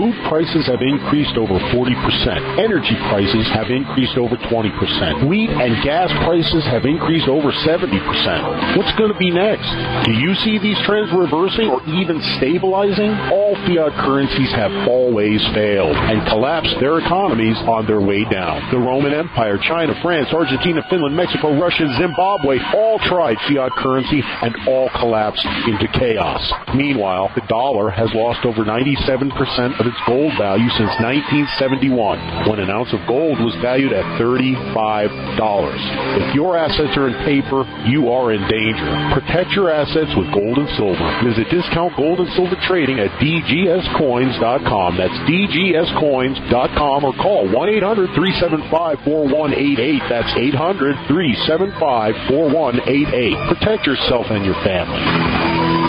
Food prices have increased over 40%. Energy prices have increased over 20%. Wheat and gas prices have increased over 70%. What's going to be next? Do you see these trends reversing or even stabilizing? All fiat currencies have always failed and collapsed their economies on their way down. The Roman Empire, China, France, Argentina, Finland, Mexico, Russia, Zimbabwe all tried fiat currency and all collapsed into chaos. Meanwhile, the dollar has lost over 97% of its gold value since 1971, when an ounce of gold was valued at $35. If your assets are in paper, you are in danger. Protect your assets with gold and silver. Visit Discount Gold and Silver Trading at dgscoins.com. That's dgscoins.com, or call 1-800-375-4188. That's 800-375-4188. Protect yourself and your family.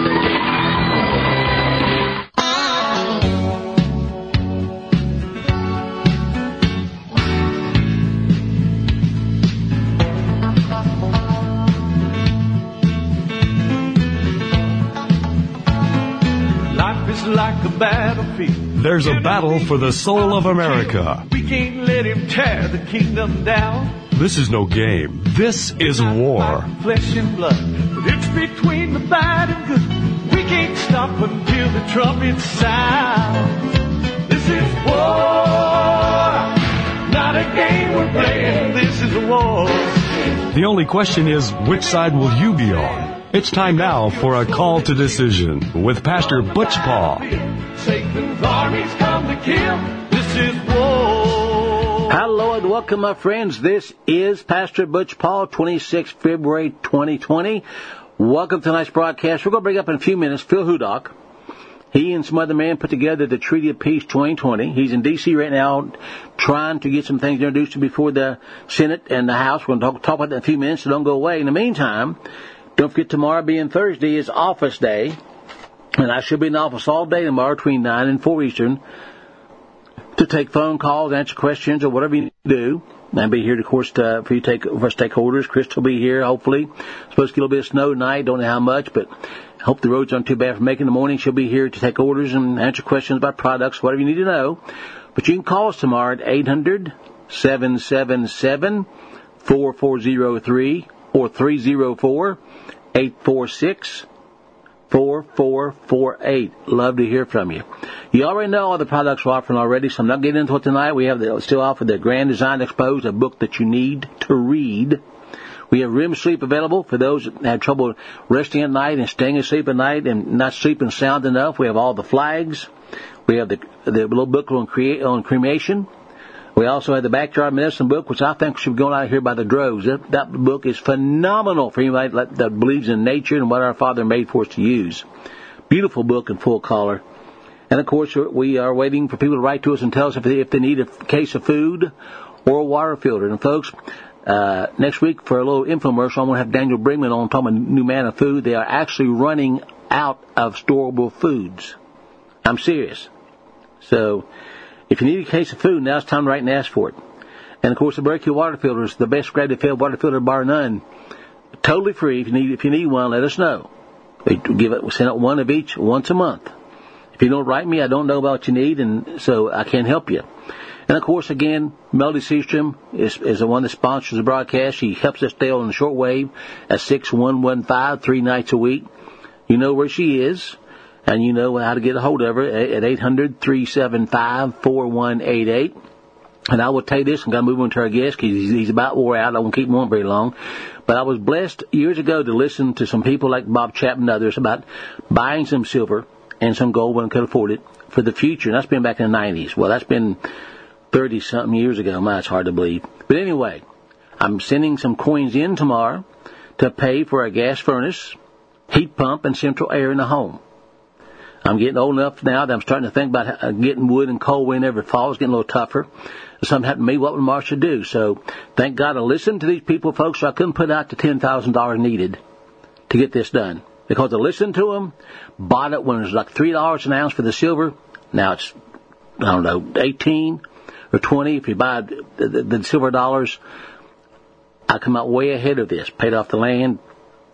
Like a battlefield. There's a battle for the soul of America. We can't let him tear the kingdom down. This is no game. This is war. Flesh and blood, but it's between the bad and good. We can't stop until the trumpet sounds. This is war, not a game we're playing. This is a war. The only question is, which side will you be on? It's time now for a call to decision with Pastor Butch Paul. Satan's armies come to kill. This is war. Hello and welcome, my friends. This is Pastor Butch Paul, 26 February 2020. Welcome to tonight's broadcast. We're going to bring up in a few minutes Phil Hudock. He and some other men put together the Treaty of Peace 2020. He's in D.C. right now trying to get some things introduced before the Senate and the House. We're going to talk about that in a few minutes, so don't go away. In the meantime, don't forget, tomorrow being Thursday is office day, and I should be in the office all day tomorrow between 9 and 4 Eastern to take phone calls, answer questions, or whatever you need to do. I'll be here, of course, for you to take for stakeholders. Chris will be here, hopefully. Supposed to get a little bit of snow tonight. Don't know how much, but I hope the roads aren't too bad for making the morning. She'll be here to take orders and answer questions about products, whatever you need to know. But you can call us tomorrow at 800-777-4403 or 304-846-4448. Love to hear from you. You already know all the products we're offering already, so I'm not getting into it tonight. We have still offer the Grand Design Exposed, a book that you need to read. We have REM sleep available for those that have trouble resting at night and staying asleep at night and not sleeping sound enough. We have all the flags. We have the little book on cremation. We also have the Backyard Medicine book, which I think should be going out here by the droves. That book is phenomenal for anybody that believes in nature and what our Father made for us to use. Beautiful book in full color. And, of course, we are waiting for people to write to us and tell us if they need a case of food or a water filter. And, folks, next week for a little infomercial, I'm going to have Daniel Brinkman on talking about New Manna Food. They are actually running out of storable foods. I'm serious. So if you need a case of food, now's the time to write and ask for it. And, of course, the Berkey water filter is the best gravity-fed water filter bar none. Totally free. If you need one, let us know. We send out one of each once a month. If you don't write me, I don't know about what you need, and so I can't help you. And, of course, again, Melody Seastrom is the one that sponsors the broadcast. She helps us stay on the shortwave at 6115 3 nights a week. You know where she is, and you know how to get a hold of her at 800-375-4188. And I will tell you this, I'm going to move on to our guest because he's about wore out. I won't keep him on very long. But I was blessed years ago to listen to some people like Bob Chapman and others about buying some silver and some gold when I could afford it for the future. And that's been back in the 90s. Well, that's been 30-something years ago. Man, it's hard to believe. But anyway, I'm sending some coins in tomorrow to pay for a gas furnace, heat pump, and central air in the home. I'm getting old enough now that I'm starting to think about getting wood and coal whenever it falls. It's getting a little tougher. If something happened to me, what would Marcia do? So thank God I listened to these people, folks, so I couldn't put out the $10,000 needed to get this done. Because I listened to them, bought it when it was like $3 an ounce for the silver. Now it's, 18 or 20. If you buy the silver dollars, I come out way ahead of this. Paid off the land,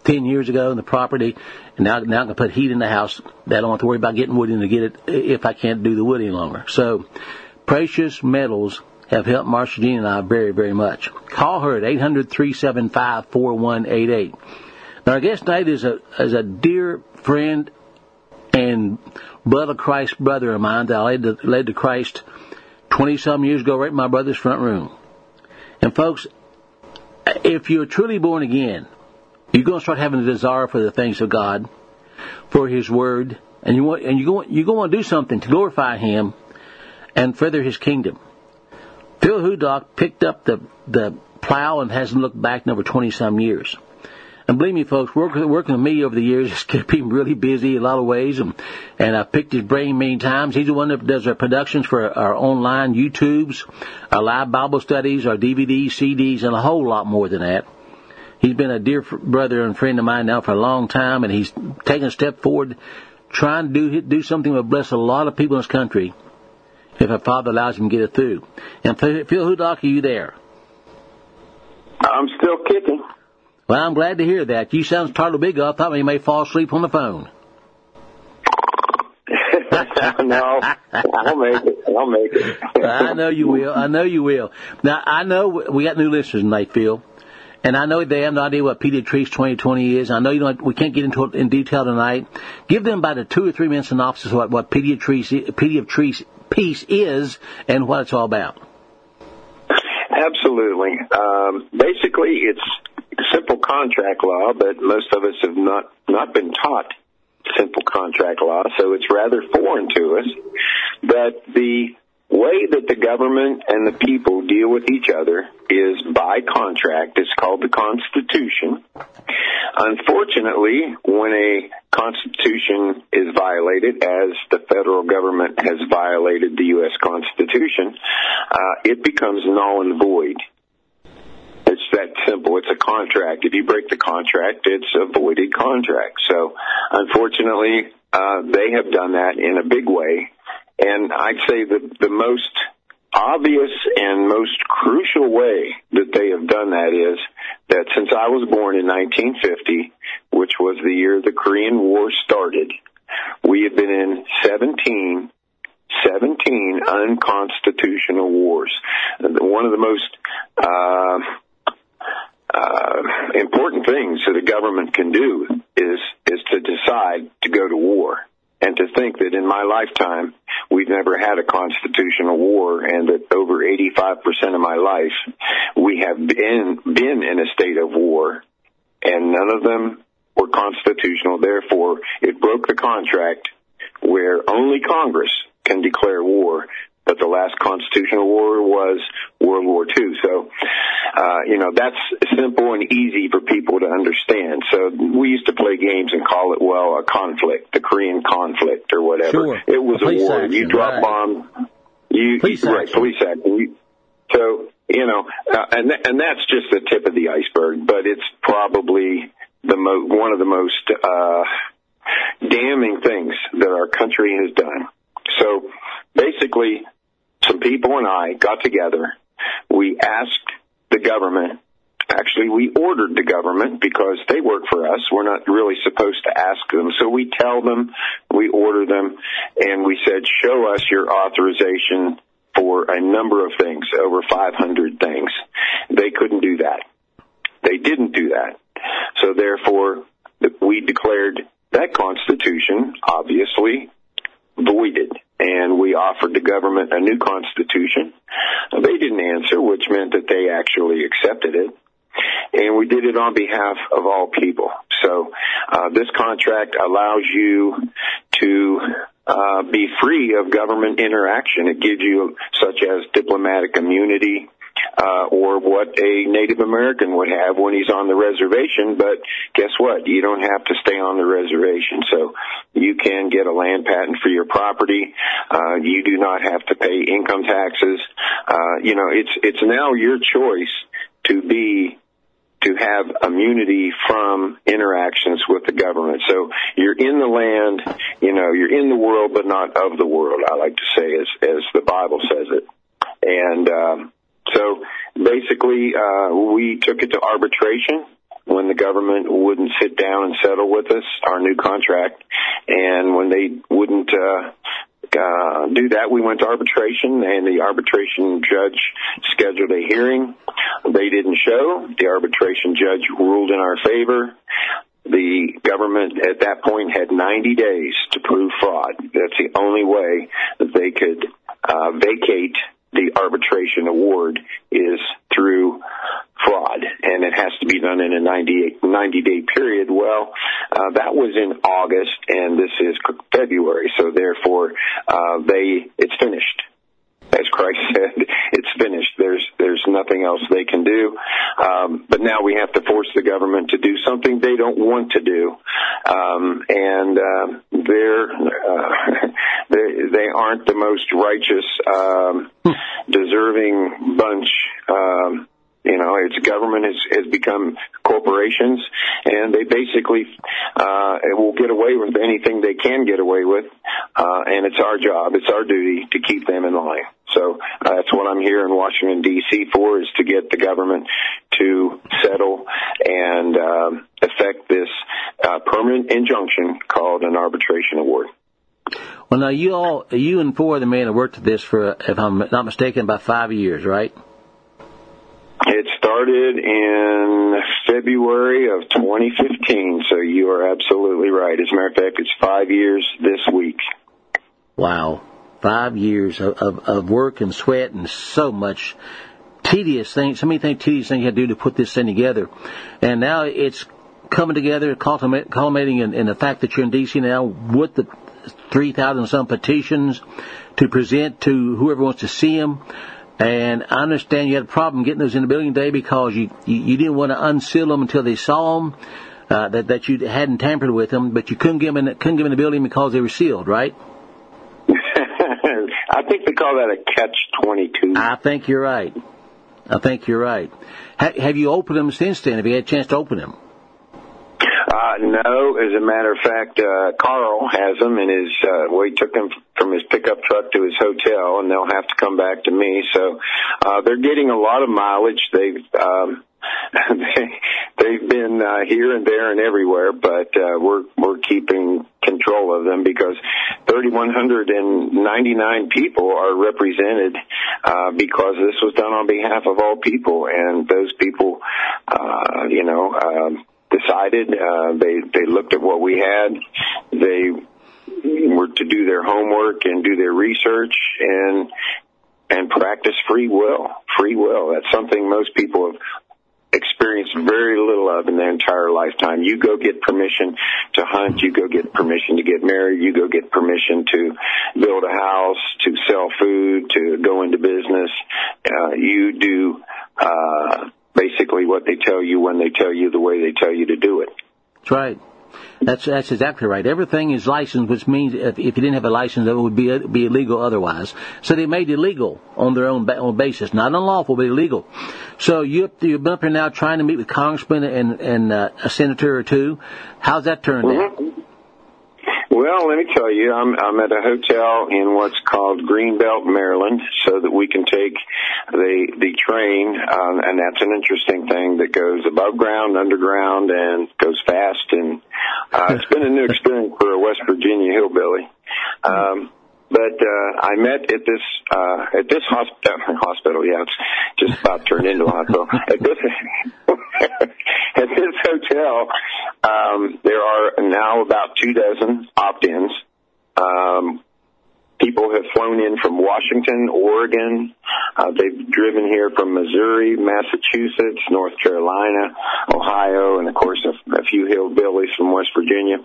10 years ago in the property, and now I can put heat in the house. I don't have to worry about getting wood in to get it if I can't do the wood any longer. So precious metals have helped Marsha Jean and I very, very much. Call her at 800-375-4188. Now, our guest tonight is a dear friend and blood of Christ brother of mine that I led to Christ 20-some years ago right in my brother's front room. And, folks, if you're truly born again, you're going to start having a desire for the things of God, for His Word, and you're going to do something to glorify Him and further His kingdom. Phil Hudock picked up the plow and hasn't looked back in over 20-some years. And believe me, folks, working with me over the years has kept him really busy in a lot of ways, and I've picked his brain many times. He's the one that does our productions for our online YouTubes, our live Bible studies, our DVDs, CDs, and a whole lot more than that. He's been a dear brother and friend of mine now for a long time, and he's taken a step forward, trying to do something that will bless a lot of people in this country if our Father allows him to get it through. And Phil Hudock, are you there? I'm still kicking. Well, I'm glad to hear that. You sound totally big. I thought you may fall asleep on the phone. No, I'll make it. I know you will. Now, I know we got new listeners tonight, Phil. And I know they have no idea what Pediatrice 2020 is. I know we can't get into it in detail tonight. Give them about a 2 or 3 minute synopsis of what Pediatrice Peace is and what it's all about. Absolutely. Basically, it's simple contract law, but most of us have not been taught simple contract law, so it's rather foreign to us. But the way that the government and the people deal with each other is by contract. It's called the Constitution. Unfortunately, when a Constitution is violated, as the federal government has violated the U.S. Constitution, it becomes null and void. It's that simple. It's a contract. If you break the contract, it's a voided contract. So, unfortunately, they have done that in a big way. And I'd say the most obvious and most crucial way that they have done that is that since I was born in 1950, which was the year the Korean War started, we have been in 17 unconstitutional wars. One of the most important things that a government can do is to decide to go to war. And to think that in my lifetime, we've never had a constitutional war, and that over 85% of my life, we have been in a state of war, and none of them were constitutional. Therefore, it broke the contract where only Congress can declare war. But the last constitutional war was World War II. So, that's simple and easy for people to understand. So we used to play games and call it, a conflict, the Korean conflict or whatever. Sure. It was a war. Action, you drop bombs. Police action. So, and that's just the tip of the iceberg, but it's probably one of the most damning things that our country has done. So basically, some people and I got together. We asked the government, actually we ordered the government because they work for us. We're not really supposed to ask them. So we tell them, we order them, and we said, show us your authorization for a number of things, over 500 things. They couldn't do that. They didn't do that. So therefore, we declared that Constitution, obviously, voided. And we offered the government a new Constitution. They didn't answer, which meant that they actually accepted it. And we did it on behalf of all people. So this contract allows you to be free of government interaction. It gives you such as diplomatic immunity, or what a Native American would have when he's on the reservation. But guess what? You don't have to stay on the reservation. So you can get a land patent for your property. You do not have to pay income taxes. It's now your choice to have immunity from interactions with the government. So you're in the land, you're in the world, but not of the world, I like to say, as the Bible says it. And so basically, we took it to arbitration. when the government wouldn't sit down and settle with us our new contract, and when they wouldn't do that, we went to arbitration, and the arbitration judge scheduled a hearing. They didn't show. The arbitration judge ruled in our favor. The government at that point had 90 days to prove fraud. That's the only way that they could vacate the arbitration award, is through fraud, and it has to be done in a 90-day period. Well, that was in August, and this is February, so therefore it's finished. As Christ said, it's finished. There's nothing else they can do. But now we have to force the government to do something they don't want to do. And they aren't the most righteous, deserving bunch. Its government has become corporations, and they basically will get away with anything they can get away with, and it's our job, it's our duty to keep them in line. So that's what I'm here in Washington, D.C. for, is to get the government to settle and effect this permanent injunction called an arbitration award. Well, now you and four of the men have worked at this for, if I'm not mistaken, about 5 years, right? It started in February of 2015, so you are absolutely right. As a matter of fact, it's 5 years this week. Wow. 5 years of work and sweat and so much tedious things, so many tedious things you had to do to put this thing together. And now it's coming together, culminating in the fact that you're in D.C. now with the 3,000 some petitions to present to whoever wants to see them. And I understand you had a problem getting those in the building today because you didn't want to unseal them until they saw them, that you hadn't tampered with them, but you couldn't get them in the building because they were sealed, right? I think they call that a catch-22. I think you're right. Have you opened them since then? Have you had a chance to open them? No, as a matter of fact, Carl has them in his, he took them from his pickup truck to his hotel, and they'll have to come back to me. So, they're getting a lot of mileage. They've been, here and there and everywhere, but, we're keeping control of them because 3,199 people are represented, because this was done on behalf of all people, and those people, decided, they looked at what we had, they were to do their homework and do their research and practice free will. That's something most people have experienced very little of in their entire lifetime. You go get permission to hunt, you go get permission to get married, you go get permission to build a house, to sell food, to go into business. You do basically what they tell you when they tell you the way they tell you to do it. That's right. That's exactly right. Everything is licensed, which means if you didn't have a license, it would be illegal otherwise. So they made it legal on their own basis, not unlawful, but illegal. So you've been up here now trying to meet with congressman and a senator or two. How's that turned out? Well, let me tell you, I'm at a hotel in what's called Greenbelt, Maryland, so that we can take the train, and that's an interesting thing that goes above ground, underground, and goes fast. And it's been a new experience for a West Virginia hillbilly. But I met at this hospital. Yeah, it's just about turned into a hospital. At this hotel, there are now about 24 opt-ins. People have flown in from Washington, Oregon. They've driven here from Missouri, Massachusetts, North Carolina, Ohio, and of course a few hillbillies from West Virginia.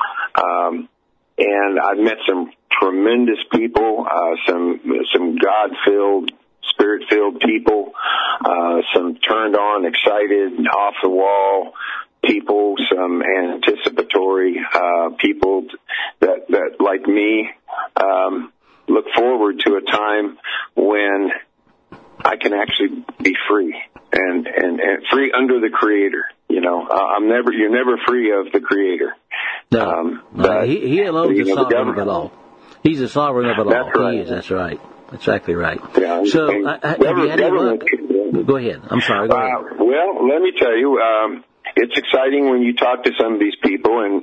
And I've met some tremendous people, some God-filled, Spirit-filled people, some turned-on, excited, off-the-wall people, some anticipatory people that like me, look forward to a time when I can actually be free and free under the Creator. You're never free of the Creator. No, he alone is the sovereign of it all. He's the sovereign of it all. That's right. He is. That's right. That's exactly right. Yeah, so, have you had any luck? Go ahead. I'm sorry. Go ahead. Well, let me tell you, it's exciting when you talk to some of these people, and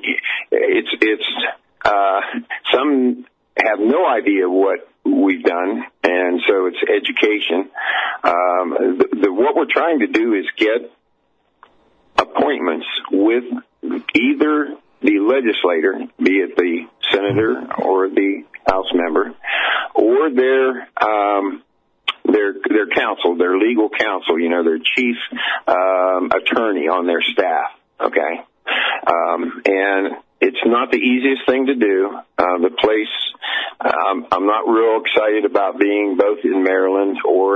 some have no idea what we've done, and so it's education. What we're trying to do is get appointments with either the legislator, be it the senator or the House member, or their counsel, their legal counsel, their chief attorney on their staff. Okay, and it's not the easiest thing to do. The place, I'm not real excited about being both in Maryland or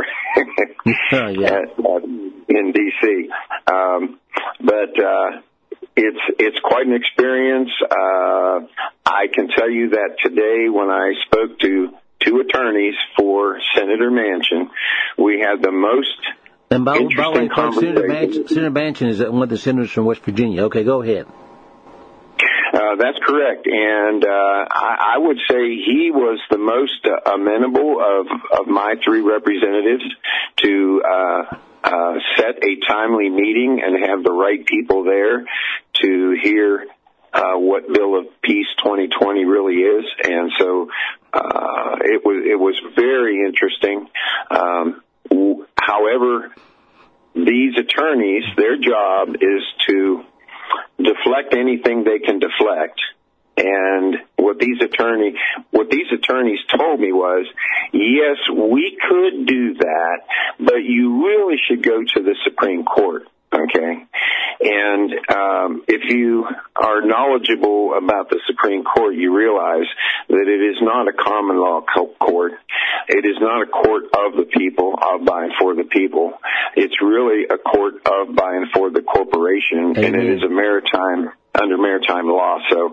in D.C. But it's quite an experience. I can tell you that today, when I spoke to two attorneys for Senator Manchin, we had the most interesting conversation. Senator Manchin is one of the senators from West Virginia. Okay, go ahead. That's correct, and I would say he was the most amenable of my three representatives to set a timely meeting and have the right people there to hear what Bill of Peace 2020 really is, and so it was very interesting. However, these attorneys, their job is to deflect anything they can deflect. And what these attorneys told me was, yes, we could do that, but you really should go to the Supreme Court. Okay, and if you are knowledgeable about the Supreme Court, you realize that it is not a common law court. It is not a court of the people, of, by, and for the people. It's really a court of, by, and for the corporation, and it is under maritime law. So,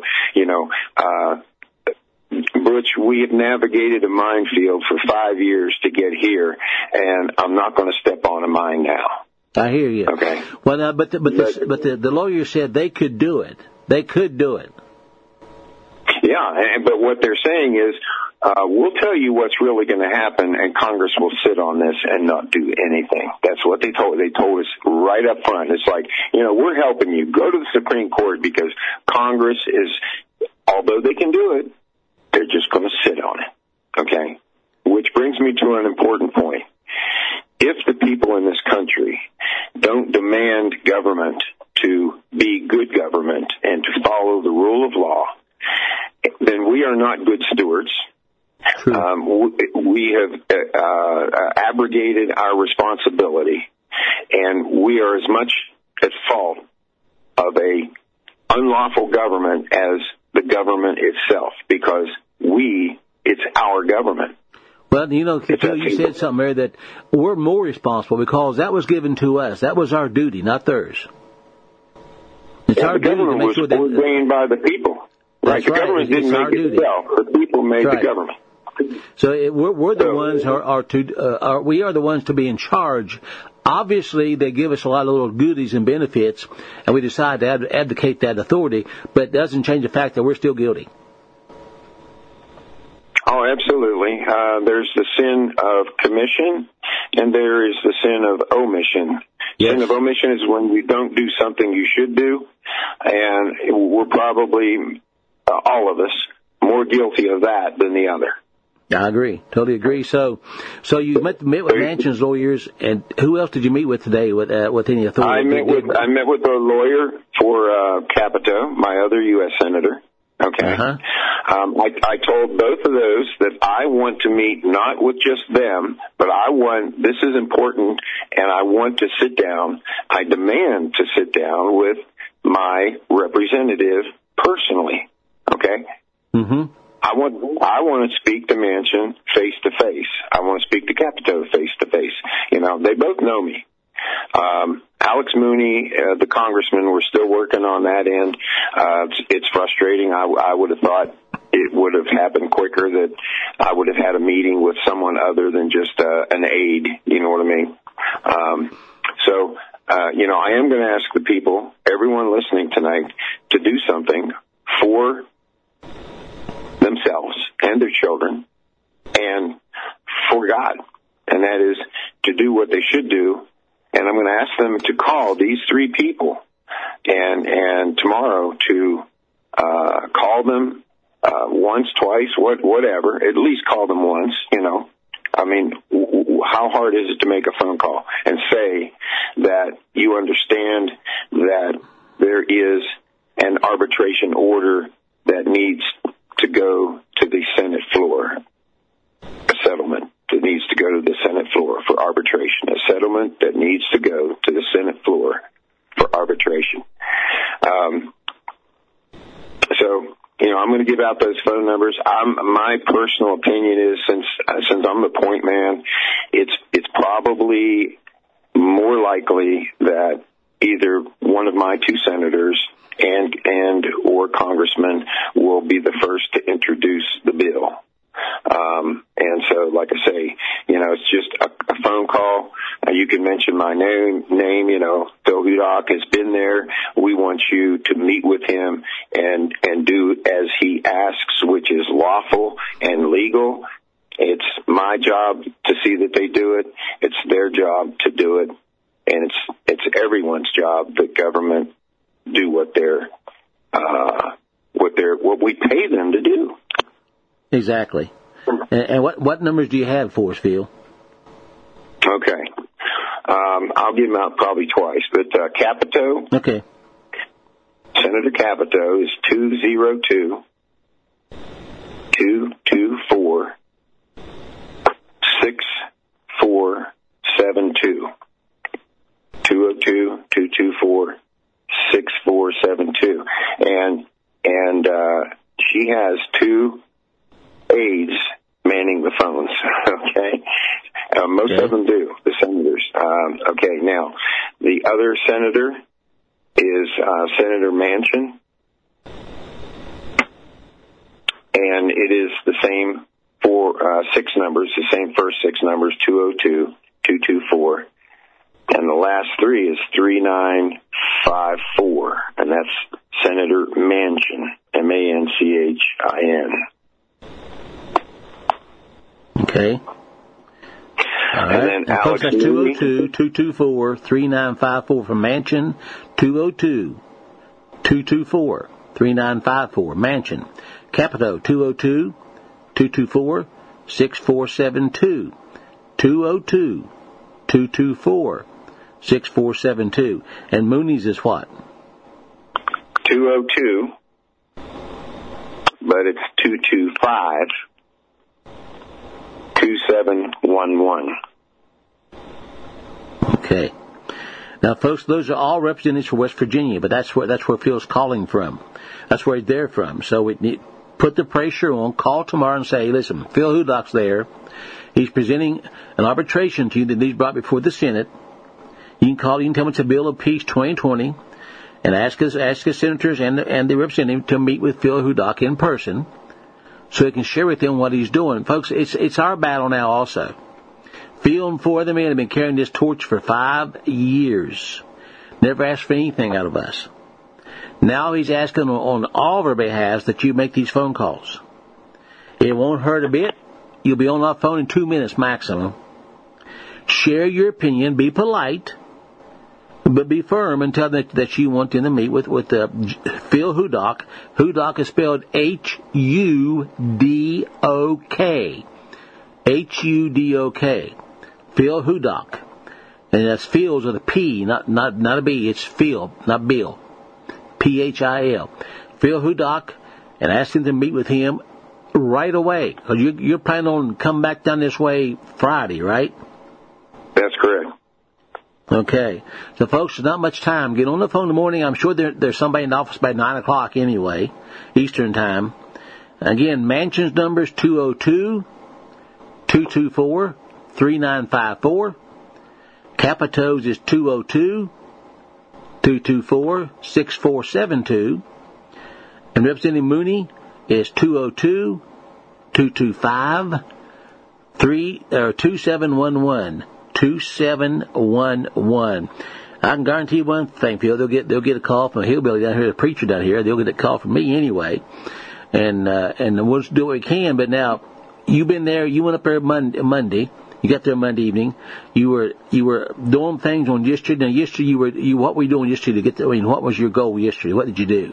Butch, we have navigated a minefield for 5 years to get here, and I'm not going to step on a mine now. I hear you. Okay. Well, but the lawyer said they could do it. They could do it. Yeah, but what they're saying is, we'll tell you what's really going to happen, and Congress will sit on this and not do anything. That's what they told us right up front. It's like, we're helping you. Go to the Supreme Court, because Congress is, although they can do it, they're just going to sit on it. Okay? Which brings me to an important point. If the people in this country don't demand government to be good government and to follow the rule of law, then we are not good stewards. We have abrogated our responsibility, and we are as much at fault of a unlawful government as the government itself, because it's our government. Well, Phil, you said something there that we're more responsible because that was given to us. That was our duty, not theirs. It's our duty to make sure that the government was ordained by the people. Right, the government didn't make it itself. The people made the government. So we're the ones we are the ones to be in charge. Obviously, they give us a lot of little goodies and benefits, and we decide to advocate that authority, but it doesn't change the fact that we're still guilty. Oh, absolutely. There's the sin of commission, and there is the sin of omission. Yes. Sin of omission is when you don't do something you should do, and we're probably, all of us, more guilty of that than the other. I agree. Totally agree. So you met with Manchin's lawyers, and who else did you meet with today with any authority? I met with a lawyer for Capito, my other U.S. senator. Okay. Uh-huh. I told both of those that I want to meet not with just them, but this is important, and I want to sit down. I demand to sit down with my representative personally. Okay? Mm-hmm. I want to speak to Manchin face to face. I want to speak to Capito face to face. They both know me. Alex Mooney, the congressman, we're still working on that end. It's frustrating. I would have thought it would have happened quicker, that I would have had a meeting with someone other than just an aide. You know what I mean? I am going to ask the people, everyone listening tonight, to do something for themselves and their children and for God, and that is to do what they should do. And I'm going to ask them to call these three people and tomorrow to call them once, twice, whatever. At least call them once, you know. I mean, how hard is it to make a phone call and say that you understand that there is an arbitration order that needs to go to the Senate floor, a settlement that needs to go to the Senate floor for arbitration, a settlement that needs to go to the Senate floor for arbitration. So, you know, I'm going to give out those phone numbers. My personal opinion is, since I'm the point man, it's probably more likely that either one of my two senators and or congressmen will be the first to introduce the bill. And so, like I say, you know, it's just a phone call. You can mention my name, you know, Phil Hudak has been there. We want you to meet with him and do as he asks, which is lawful and legal. It's my job to see that they do it. It's their job to do it. And it's everyone's job that government do what we pay them to do. Exactly. And what numbers do you have for us, Phil? Okay. I'll give them out probably twice, but Capito. Okay. Senator Capito is 202-224-6472. 202-224-6472. And she has two aides manning the phones, okay? Most of them do, the senators. Okay, now, the other senator is Senator Manchin, and it is the same six numbers, the same first six numbers, 202-224, and the last three is 3954, and that's Senator Manchin, Manchin. Okay. All right. And then Alex, that's 202-224-3954 for Manchin. 202-224-3954 Manchin. Capito 202-224-6472. 202-224-6472. And Mooney's is what? 202, but it's 225-2711. Okay. Now, folks, those are all representatives for West Virginia, but that's where Phil's calling from. That's where he's there from. So we put the pressure on. Call tomorrow and say, listen, Phil Hudak's there. He's presenting an arbitration to you that he's brought before the Senate. You can call. You can tell him it's a Bill of Peace 2020, and ask his senators and the representative to meet with Phil Hudak in person, so he can share with them what he's doing. Folks, it's our battle now also. Phil and four of the men have been carrying this torch for 5 years. Never asked for anything out of us. Now he's asking on all of our behalves that you make these phone calls. It won't hurt a bit. You'll be on that phone in 2 minutes maximum. Share your opinion. Be polite, but be firm and tell them that you want them to meet with Phil Hudak. Hudak is spelled Hudok. Hudok. Phil Hudak. And that's Phil's with a P, not a B. It's Phil, not Bill. Phil. Phil Hudak, and ask him to meet with him right away. Because you're planning on coming back down this way Friday, right? That's correct. Okay. So, folks, there's not much time. Get on the phone in the morning. I'm sure there's somebody in the office by 9 o'clock anyway, Eastern Time. Again, Manchin's number is 202-224-3954. Capito's is 202-224-6472. And Representative Mooney is 202-225-2711. 2711. I can guarantee you one thing, Phil. They'll get a call from a hillbilly down here, a preacher down here. They'll get a call from me anyway, and we'll do what we can. But now, you've been there. You went up there Monday. You got there Monday evening. You were doing things on yesterday. Now, yesterday what were you doing yesterday to get there? I mean, what was your goal yesterday? What did you do?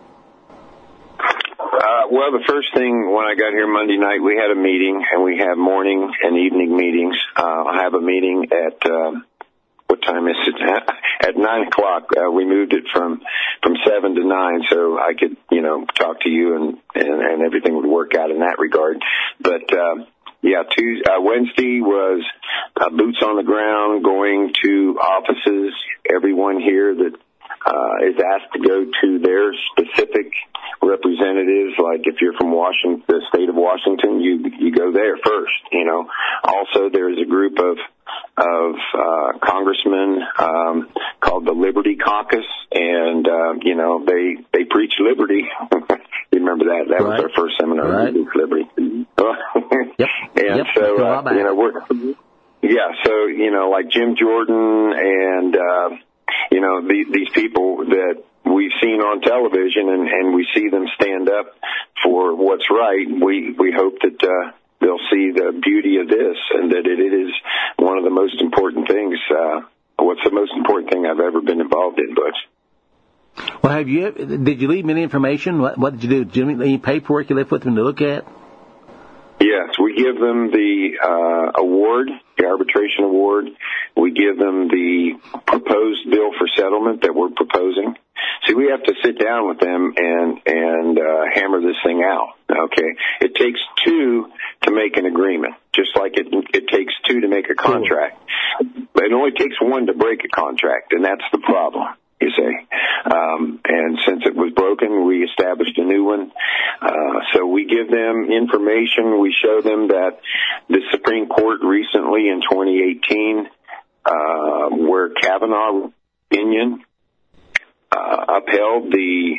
Well, the first thing when I got here Monday night, we had a meeting, and we have morning and evening meetings. I have a meeting at what time is it? At 9 o'clock. We moved it from 7 to 9, so I could talk to you and everything would work out in that regard. But Wednesday was boots on the ground, going to offices. Everyone here that is asked to go to their specific representatives. Like if you're from Washington, the state of Washington, you go there first. Also, there's a group of congressmen called the Liberty Caucus, and they preach liberty. You remember that? That was our first seminar. Right. Liberty. Yep. And so like Jim Jordan and these people that we've seen on television, and we see them stand up for what's right. We hope that they'll see the beauty of this, and that it is one of the most important things. What's the most important thing I've ever been involved in, Butch? Well, did you leave them any information? What did you do? Did you leave any paperwork you left with them to look at? Yes, we give them the award, the arbitration award. We give them the proposed bill for settlement that we're proposing. See, we have to sit down with them and hammer this thing out. Okay, it takes two to make an agreement, just like it takes two to make a contract. But it only takes one to break a contract, and that's the problem. You say, and since it was broken, we established a new one. So we give them information. We show them that the Supreme Court recently in 2018, where Kavanaugh opinion upheld the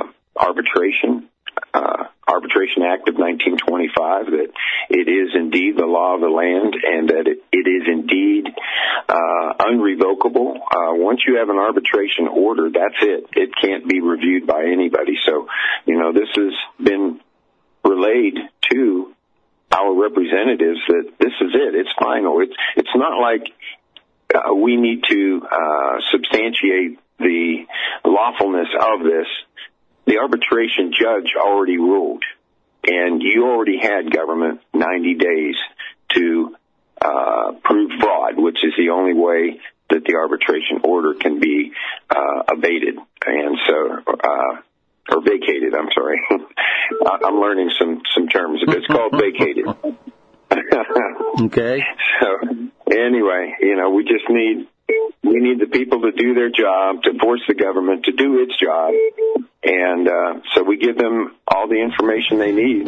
Arbitration Act of 1925, that it is indeed the law of the land, and that it is indeed unrevocable. Once you have an arbitration order, that's it. It can't be reviewed by anybody. So, this has been relayed to our representatives that this is it. It's final. It's not like we need to substantiate the lawfulness of this. The arbitration judge already ruled, and you already had, government, 90 days to prove fraud, which is the only way that the arbitration order can be abated, and so or vacated. I'm sorry, I'm learning some terms. It's called vacated. Okay. So anyway, we need the people to do their job, to force the government to do its job, and so we give them all the information they need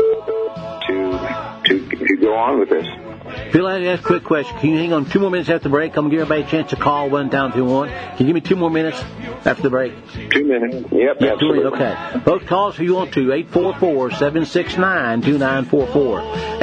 to go on with this. Phil, I ask a quick question. Can you hang on 2 more minutes after the break? I'm going to give everybody a chance to call 1-2-1. Can you give me 2 more minutes after the break? 2 minutes. Yep, absolutely. 2 minutes, okay. Both calls who you want to, 844-769-2944.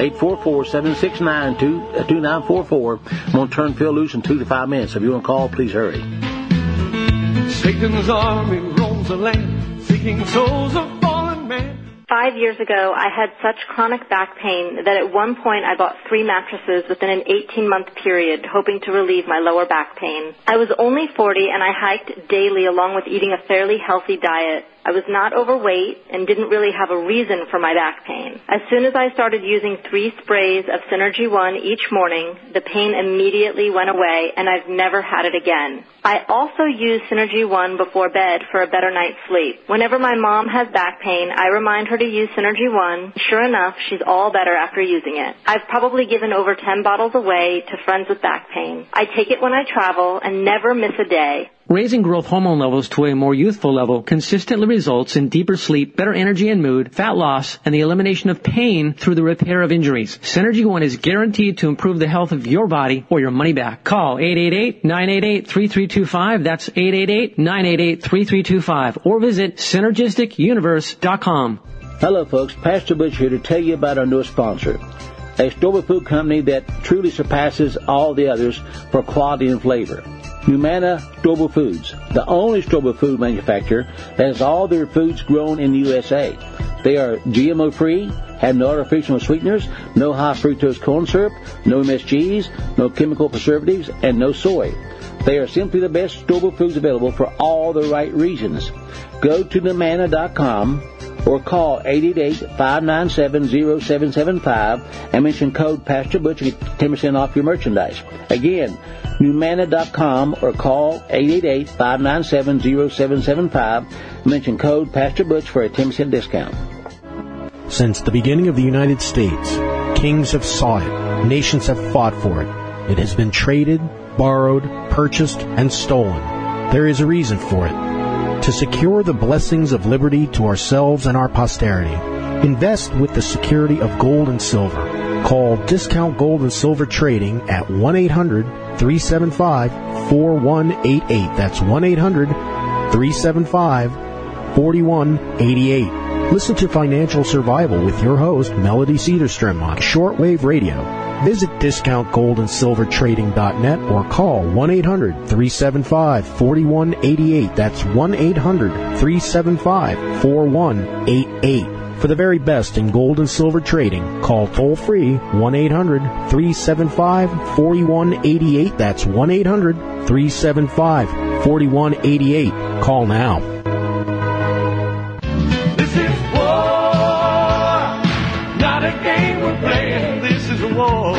844-769-2944. I'm going to turn Phil loose in 2 to 5 minutes. If you want to call, please hurry. Satan's army roams the land, seeking souls of fallen men. 5 years ago, I had such chronic back pain that at one point I bought 3 mattresses within an 18-month period, hoping to relieve my lower back pain. I was only 40 and I hiked daily along with eating a fairly healthy diet. I was not overweight and didn't really have a reason for my back pain. As soon as I started using 3 sprays of Synergy One each morning, the pain immediately went away and I've never had it again. I also use Synergy One before bed for a better night's sleep. Whenever my mom has back pain, I remind her to use Synergy One. Sure enough, she's all better after using it. I've probably given over 10 bottles away to friends with back pain. I take it when I travel and never miss a day. Raising growth hormone levels to a more youthful level consistently results in deeper sleep, better energy and mood, fat loss, and the elimination of pain through the repair of injuries. Synergy One is guaranteed to improve the health of your body or your money back. Call 888-988-3325. That's 888-988-3325. Or visit SynergisticUniverse.com. Hello, folks. Pastor Butch here to tell you about our newest sponsor, a store food company that truly surpasses all the others for quality and flavor. Humana Stourbridge Foods, the only Stourbridge food manufacturer that has all their foods grown in the USA. They are GMO-free, have no artificial sweeteners, no high fructose corn syrup, no MSGs, no chemical preservatives, and no soy. They are simply the best storable foods available for all the right reasons. Go to Numanna.com or call 888-597-0775 and mention code Pastor Butch to get 10% off your merchandise. Again, Numanna.com or call 888-597-0775 and mention code Pastor Butch for a 10% discount. Since the beginning of the United States, kings have sought it, nations have fought for it. It has been traded, borrowed, purchased, and stolen. There is a reason for it. To secure the blessings of liberty to ourselves and our posterity, invest with the security of gold and silver. Call Discount Gold and Silver Trading at 1-800-375-4188. That's 1-800-375-4188. Listen to Financial Survival with your host, Melody Cedarstrom, on shortwave radio. Visit DiscountGoldAndSilverTrading.net or call 1-800-375-4188. That's 1-800-375-4188. For the very best in gold and silver trading, call toll-free 1-800-375-4188. That's 1-800-375-4188. Call now. This is war, not a game we're playing. This is war.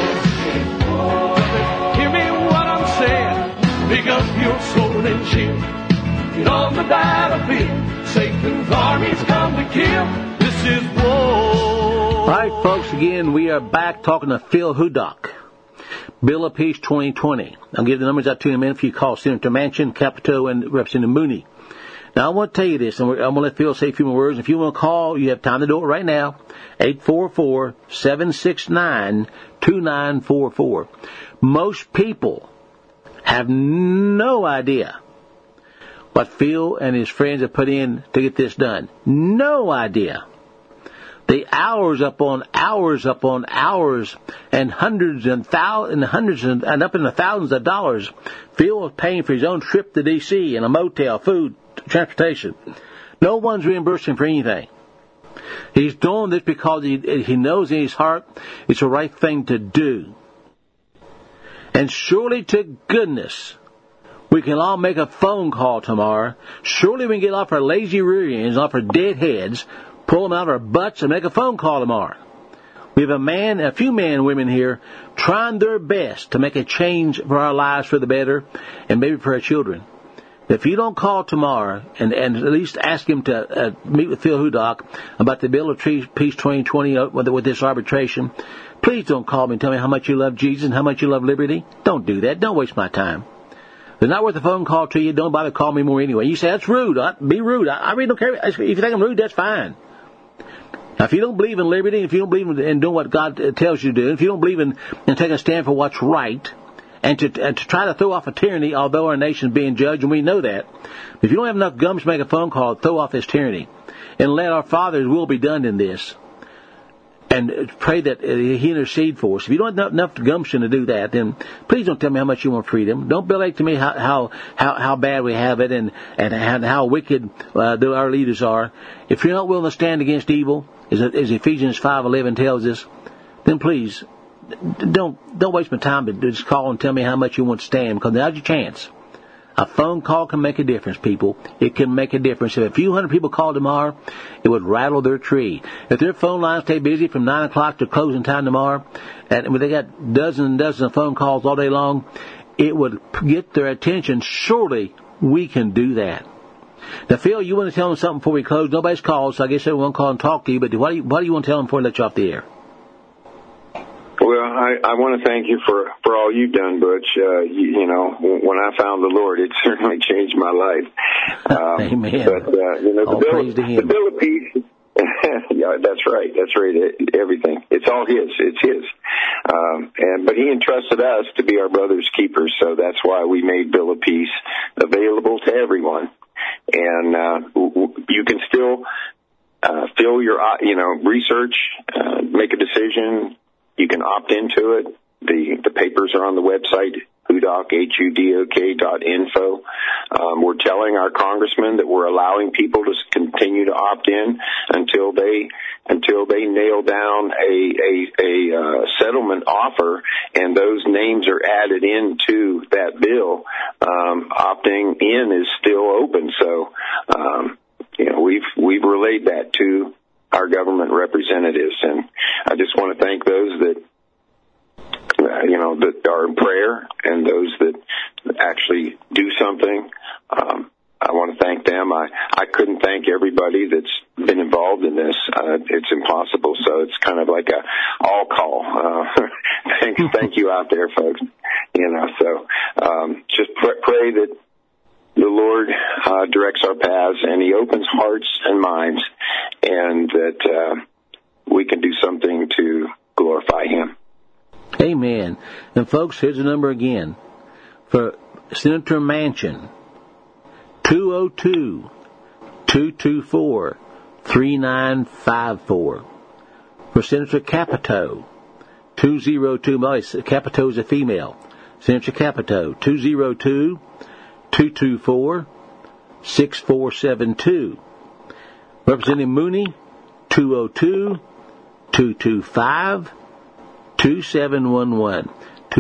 Hear me what I'm saying. Pick up your sword and shield. Get on the battlefield. Satan's armies come to kill. This is war. All right, folks, again, we are back talking to Phil Hudak. Bill of Peace 2020. I'll give the numbers out to you in a minute if you call Senator Manchin, Capito, and Representative Mooney. Now, I want to tell you this, and I'm going to let Phil say a few more words. If you want to call, you have time to do it right now. 844-769-2944. Most people have no idea what Phil and his friends have put in to get this done. No idea. The hours upon hours and hundreds and up in the thousands of dollars Phil was paying for his own trip to D.C. and a motel, food, transportation. No one's reimbursing for anything. He's doing this because he knows in his heart it's the right thing to do. And surely to goodness, we can all make a phone call tomorrow. Surely we can get off our lazy rear ends, off our dead heads, pull them out of our butts and make a phone call tomorrow. We have a few men and women here trying their best to make a change for our lives for the better and maybe for our children. If you don't call tomorrow and at least ask him to meet with Phil Hudak about the Bill of Peace 2020 with this arbitration, please don't call me and tell me how much you love Jesus and how much you love liberty. Don't do that. Don't waste my time. It's not worth a phone call to you. Don't bother calling me more anyway. You say, that's rude. Be rude. I really don't care. If you think I'm rude, that's fine. Now, if you don't believe in liberty, if you don't believe in doing what God tells you to do, if you don't believe in taking a stand for what's right, and to try to throw off a tyranny, although our nation's being judged, and we know that, if you don't have enough gums to make a phone call, throw off this tyranny, and let our Father's will be done in this, and pray that He intercede for us. If you don't have enough gumption to do that, then please don't tell me how much you want freedom. Don't belate to me how bad we have it and how wicked our leaders are. If you're not willing to stand against evil, as Ephesians 5:11 tells us, then please don't waste my time to just call and tell me how much you want to stand, because now's your chance. A phone call can make a difference, people. It can make a difference. If a few hundred people call tomorrow, it would rattle their tree. If their phone lines stay busy from 9 o'clock to closing time tomorrow, and they got dozens and dozens of phone calls all day long, it would get their attention. Surely we can do that. Now, Phil, you want to tell them something before we close? Nobody's called, so I guess everyone will call and talk to you, but what do you want to tell them before we let you off the air? Well, I want to thank you for all you've done, Butch. You know, when I found the Lord, it certainly changed my life. Amen. But, the Bill of Peace, yeah, that's right. Everything. It's all His. It's His. But He entrusted us to be our brother's keepers, so that's why we made Bill of Peace available to everyone. And you can still fill your, research, make a decision. You can opt into it. The papers are on the website, HUDOK, HUDOK.info. We're telling our congressmen that we're allowing people to continue to opt in until they nail down a settlement offer and those names are added into that bill. Opting in is still open. So, we've relayed that to our government representatives, and I just want to thank those that are in prayer and those that actually do something. I want to thank them. I couldn't thank everybody that's been involved in this. It's impossible. So it's kind of like a all call. Thank you out there, folks. Just pray that the Lord directs our paths and He opens hearts and minds, and that we can do something to glorify Him. Amen. And folks, here's the number again. For Senator Manchin, 202-224-3954. For Senator Capito, 202, Capito is a female. Senator Capito, 202-224-6472. Representative Mooney, 202-225-2711.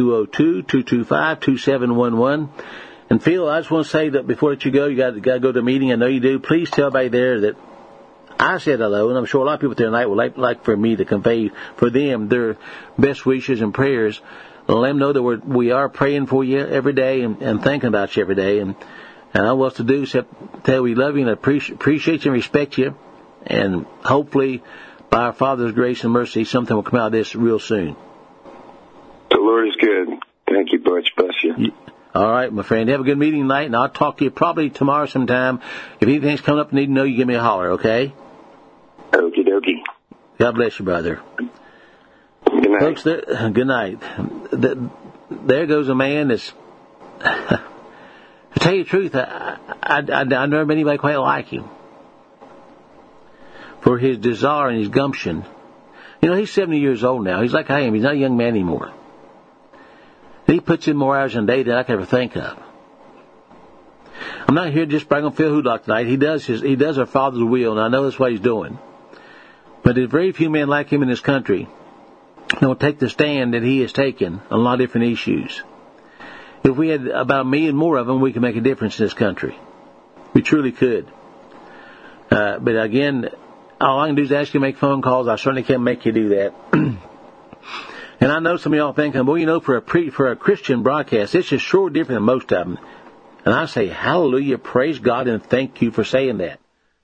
202-225-2711. And Phil, I just want to say that before that you go, you got to go to a meeting. I know you do. Please tell everybody there that I said hello, and I'm sure a lot of people there tonight would like for me to convey for them their best wishes and prayers. Let them know that we are praying for you every day and thinking about you every day. And I don't know what else to do except tell you we love you and appreciate you and respect you. And hopefully, by our Father's grace and mercy, something will come out of this real soon. The Lord is good. Thank you, Butch. Bless you. All right, my friend. Have a good meeting tonight, and I'll talk to you probably tomorrow sometime. If anything's coming up you need to know, you give me a holler, okay? Okie dokie. God bless you, brother. Good night. Folks, good night. There goes a man that's... to tell you the truth, I've never met anybody quite like him. For his desire and his gumption. He's 70 years old now. He's like I am. He's not a young man anymore. He puts in more hours in a day than I could ever think of. I'm not here just bragging on Phil Hudock tonight. He does our Father's will, and I know that's what he's doing. But there's very few men like him in this country that will take the stand that he has taken on a lot of different issues. If we had about a million more of them, we could make a difference in this country. We truly could. But again, all I can do is ask you to make phone calls. I certainly can't make you do that. And I know some of y'all thinking, well, for a Christian broadcast, this is sure different than most of them. And I say, hallelujah, praise God, and thank you for saying that.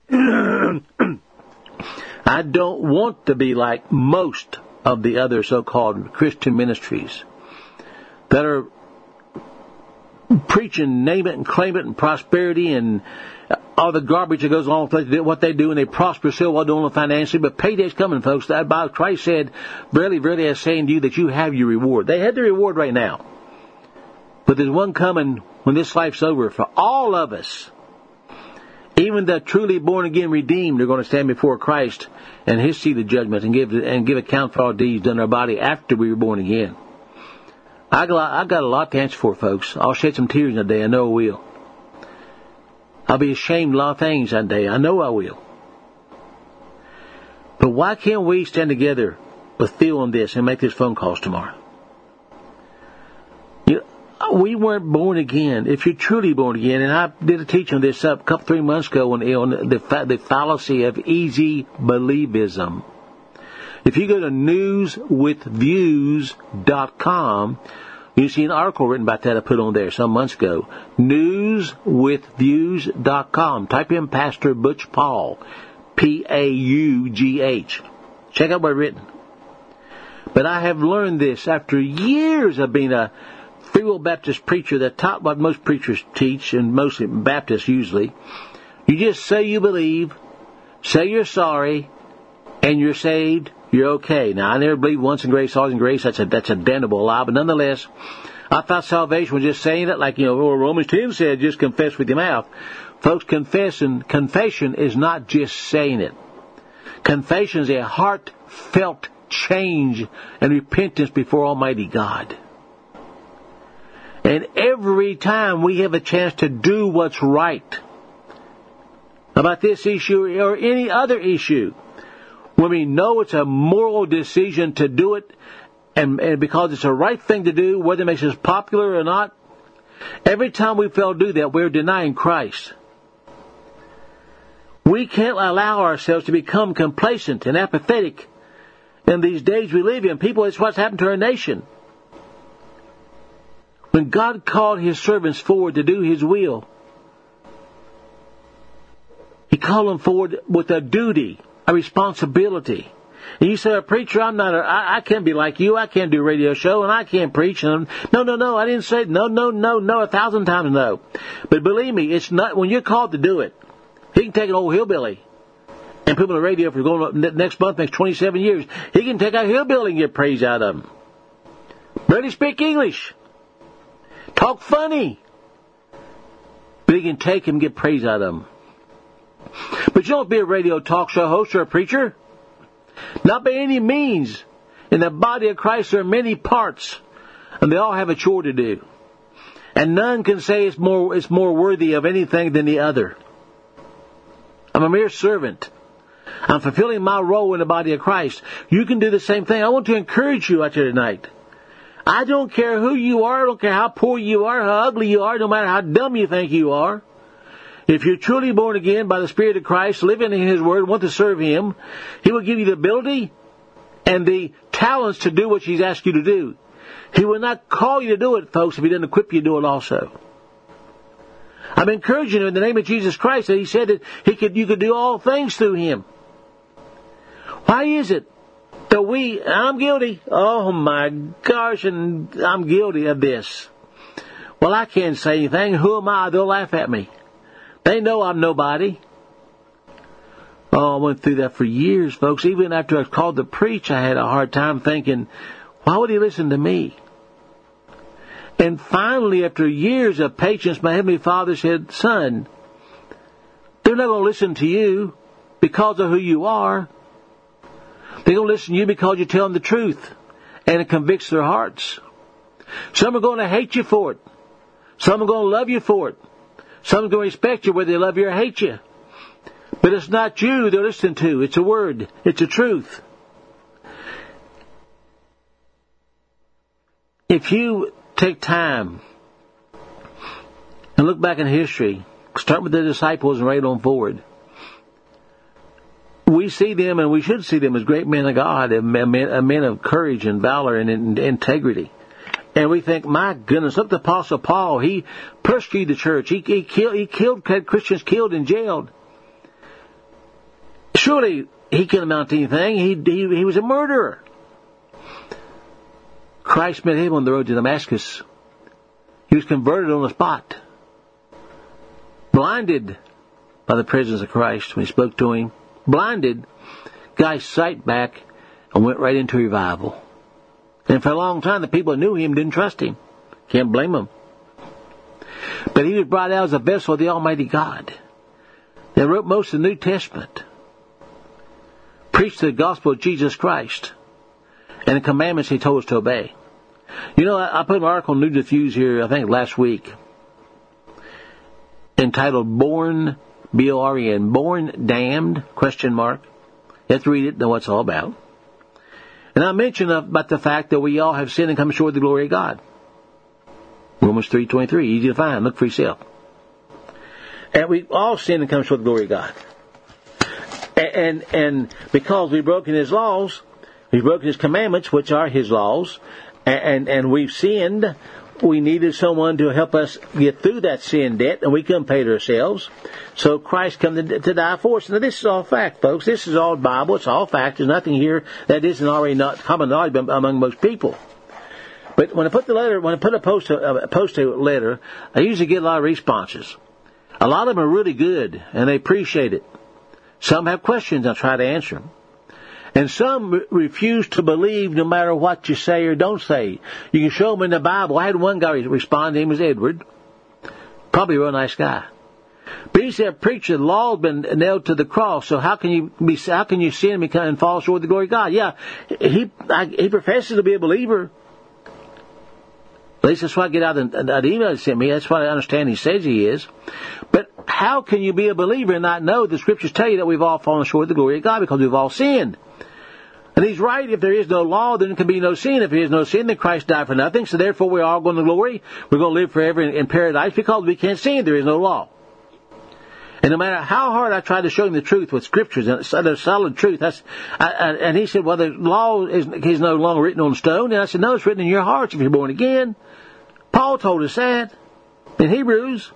I don't want to be like most of the other so-called Christian ministries that are preaching name it and claim it and prosperity and all the garbage that goes along with what they do, and they prosper so well doing financially. But payday's coming, folks. That Bible, Christ said, verily, verily, I say unto you that you have your reward. They had their reward right now. But there's one coming when this life's over for all of us. Even the truly born again redeemed are going to stand before Christ and His seat of judgment and give account for all deeds done in our body after we were born again. I got a lot to answer for, folks. I'll shed some tears in a day. I know I will. I'll be ashamed of a lot of things that day. I know I will. But why can't we stand together with Phil on this and make these phone calls tomorrow? We weren't born again. If you're truly born again, and I did a teaching on this up 3 months ago on the fallacy of easy believism. If you go to newswithviews.com, you see an article written about that I put on there some months ago. Newswithviews.com. Type in Pastor Butch Paul. P-A-U-G-H. Check out what I've written. But I have learned this after years of being a Free Will Baptist preacher that taught what most preachers teach, and mostly Baptists usually. You just say you believe, say you're sorry, and you're saved, you're okay. Now, I never believed once in grace, always in grace. That's a damnable lie. But nonetheless, I thought salvation was just saying it like, Romans 10 said, just confess with your mouth. Folks, confession is not just saying it. Confession is a heartfelt change and repentance before Almighty God. And every time we have a chance to do what's right about this issue or any other issue, when we know it's a moral decision to do it, and because it's the right thing to do, whether it makes us popular or not, every time we fail to do that, we're denying Christ. We can't allow ourselves to become complacent and apathetic in these days we live in. People, it's what's happened to our nation. When God called His servants forward to do His will, He called them forward with a duty, a responsibility. And you say, preacher, I can't be like you. I can't do a radio show, and I can't preach. And no, I didn't say no, 1,000 times no. But believe me, it's not, when you're called to do it, He can take an old hillbilly and put him on the radio for going up next month, next 27 years. He can take a hillbilly and get praise out of him. Barely speak English. Talk funny. But He can take him and get praise out of him. But you don't be a radio talk show host or a preacher. Not by any means. In the body of Christ there are many parts, and they all have a chore to do. And none can say it's more worthy of anything than the other. I'm a mere servant. I'm fulfilling my role in the body of Christ. You can do the same thing. I want to encourage you out there tonight. I don't care who you are. I don't care how poor you are, how ugly you are, no matter how dumb you think you are. If you're truly born again by the Spirit of Christ, living in His Word, want to serve Him, He will give you the ability and the talents to do what He's asked you to do. He will not call you to do it, folks, if He doesn't equip you to do it also. I'm encouraging you in the name of Jesus Christ that He said that you could do all things through Him. Why is it that I'm guilty. Oh my gosh, and I'm guilty of this. Well, I can't say anything. Who am I? They'll laugh at me. They know I'm nobody. Oh, I went through that for years, folks. Even after I was called to preach, I had a hard time thinking, why would He listen to me? And finally, after years of patience, my Heavenly Father said, son, they're not going to listen to you because of who you are. They're going to listen to you because you tell them the truth, and it convicts their hearts. Some are going to hate you for it. Some are going to love you for it. Some are going to respect you whether they love you or hate you. But it's not you they're listening to. It's a word. It's a truth. If you take time and look back in history, start with the disciples and right on forward, we see them, and we should see them as great men of God, and men of courage and valor and integrity. And we think, my goodness, look at the Apostle Paul. He persecuted the church. He had Christians killed and jailed. Surely he couldn't amount to anything. He was a murderer. Christ met him on the road to Damascus. He was converted on the spot. Blinded by the presence of Christ when He spoke to him. Blinded, got his sight back and went right into revival. And for a long time, the people who knew him didn't trust him. Can't blame them. But he was brought out as a vessel of the Almighty God. They wrote most of the New Testament. Preached the gospel of Jesus Christ and the commandments He told us to obey. You know, I put an article on New Diffuse here, I think last week, entitled Born, B-O-R-N, Born Damned, ? You have to read it, know what it's all about. And I mentioned about the fact that we all have sinned and come short of the glory of God. Romans 3:23, easy to find. Look for yourself. And we all sinned and come short of the glory of God. And because we've broken His laws, we've broken His commandments, which are His laws, and we've sinned, we needed someone to help us get through that sin debt, and we couldn't pay it ourselves. So Christ came to die for us. Now, this is all fact, folks. This is all Bible. It's all fact. There's nothing here that isn't already not common knowledge among most people. But when I put a post a letter, I usually get a lot of responses. A lot of them are really good, and they appreciate it. Some have questions. I try to answer them. And some refuse to believe no matter what you say or don't say. You can show them in the Bible. I had one guy respond. His name was Edward. Probably a real nice guy. But he said, preacher, the law has been nailed to the cross, so how can you sin and fall short of the glory of God? Yeah, he professes to be a believer. At least that's what I get out of the email he sent me. That's what I understand he says he is. But how can you be a believer and not know the Scriptures tell you that we've all fallen short of the glory of God because we've all sinned? And he's right. If there is no law, then there can be no sin. If there is no sin, then Christ died for nothing. So therefore we're all going to glory. We're going to live forever in paradise because we can't sin. There is no law. And no matter how hard I tried to show him the truth with Scriptures, and the solid truth, and he said, well, the law is no longer written on stone. And I said, no, it's written in your hearts if you're born again. Paul told us that in Hebrews.